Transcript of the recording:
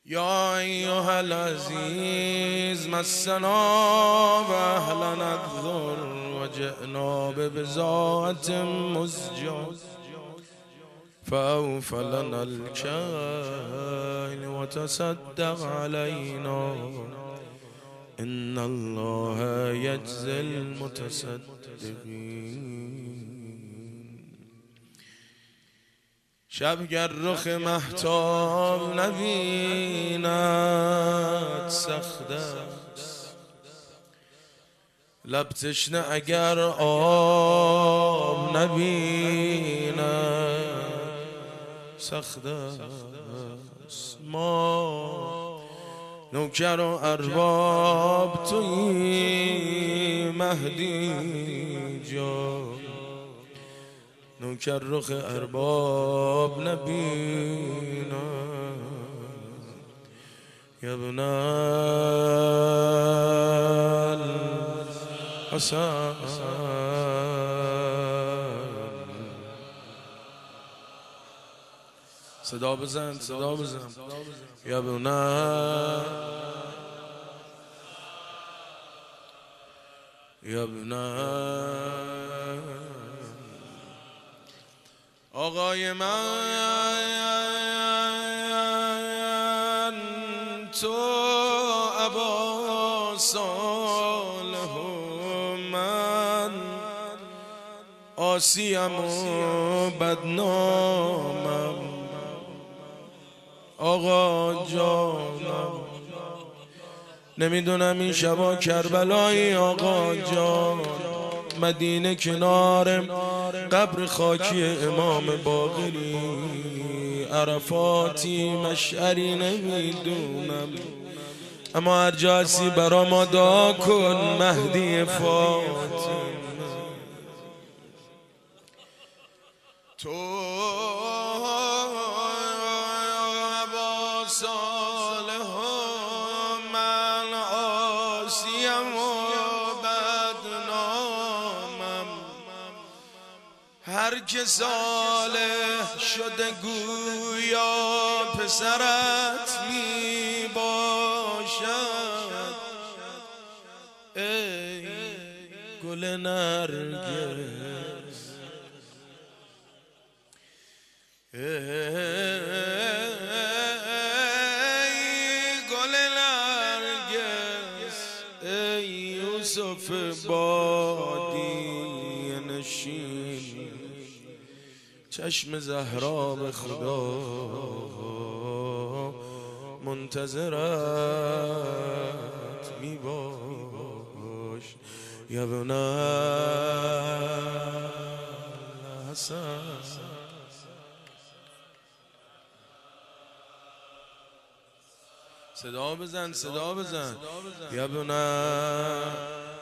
یا ایها العزیز مسنا و اهلنا الضر و جئنا ببضاعة مزجاة فأوف لنا الكيل وتصدق علينا إن الله يجزي المتصدقين. شب گر رخ مهتاب نبیند سخت است، لب تشنه اگر آب نبیند سخت است. ما نوکر و ارباب توی مهدی جان، نوکر رخ ارباب نبینا یا ابن الحسن. صدا بزن صدا بزن یا ابن یا ابن آقای من تو ابا صالح، من عاصیم و بدنامم آقا جانم. نمیدونم این شبا کربلایی آقا جان، مدینه کنار قبر خاکی امام باقری، عرفاتی مشعری نمیدونم، اما هر جاسی برا ما دعا کن مهدی فاطمه. تو ابا صالح من عاصیم و بدنامم، هر که صالح شده گویا پسرت می باشد. ای گل نرگس، ای گل نرگس، ای یوسف بادیه نشین، چشم زهرا به خدا منتظرت می باش یا ابن الحسن. صدا بزن صدا بزن یا ابن